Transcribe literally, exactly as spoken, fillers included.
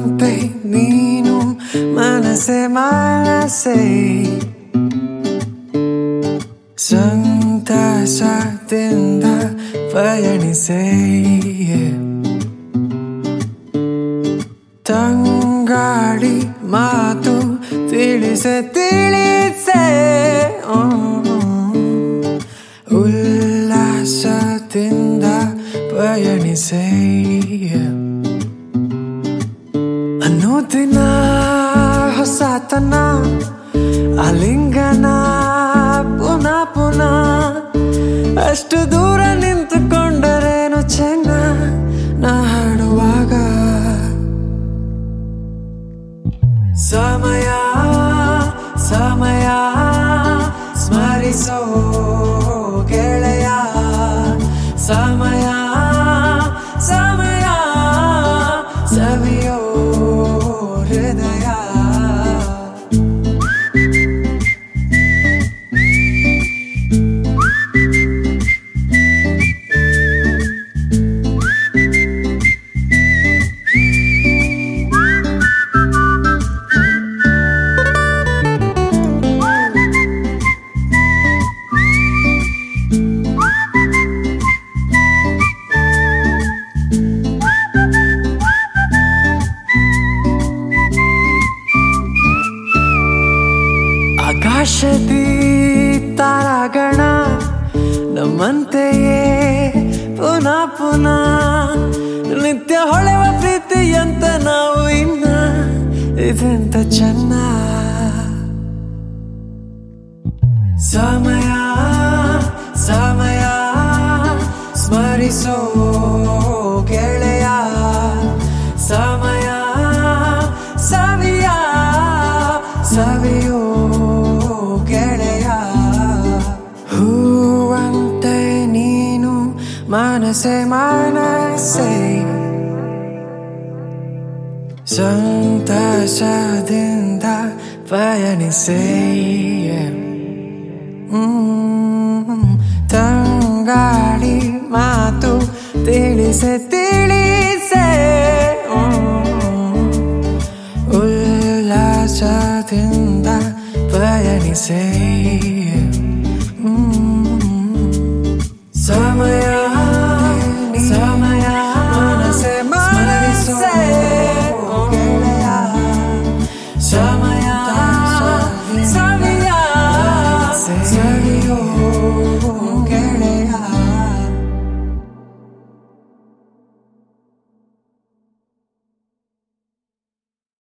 ಹೂವಂತೆ ನೀನು ಮನಸೆ ಮನಸೆ ಸಂತಸದಿಂದ ಪಯಣಿಸೆ ತಂಗಾಳಿ ಮಾತು ತಿಳಿಸೆ ತಿಳಿಸೆ ಉಲ್ಲಾಸದಿಂದ ಪಯಣಿಸೆ ಅನುದಿನ ಹೊಸತನ ಆಲಿಂಗನ ಪುನಃ ಪುನಃ ಅಷ್ಟು ದೂರ ನಿಂತುಕೊಂಡರೇನು ಚೆನ್ನ ನಾ ಹಾಡುವಾಗ ಸಮಯ ಸಮಯ ಸ್ಮರಿಸೋ ಗೆಳೆಯ ಸಮಯ ಸಮಯ ಸವಿಯೋ ಹೃದಯ ಆಕಾಶದಿ ತಾರಾಗಣ ನಮ್ಮಂತೆಯೇ ಪುನಃ ಪುನಃ ನಿತ್ಯ ಹೊಳೆವ ಪ್ರೀತಿಯಂತ ನಾವು ಇನ್ನ ಇದೆಂತ ಚೆನ್ನ ಸಮಯ ಸಮಯ ಸ್ಮರಿಸೋ ಗೆಳೆಯ ಸಮಯ ಸವಿಯ ಸವಿಯೋ ಗೆಳೆಯ ಹೂವಂತೆ ನೀನು ಮನಸೆ ಮನಸೆ ಸಂತಸದಿಂದ ಪಯಣಿಸೆ ತಂಗಾಳಿ ಮಾತು ತಿಳಿಸೆ ತಿಳಿಸೆ ಉಲ್ಲಾಸದಿಂದ ಪಯಣಿಸೆ ಸಮಯ ಸಮಯ ಮನಸೆ ಮನಸೆ ಗೆಳೆಯ ಸಮಯ ಸವಿಯ ಸವಿಯೋ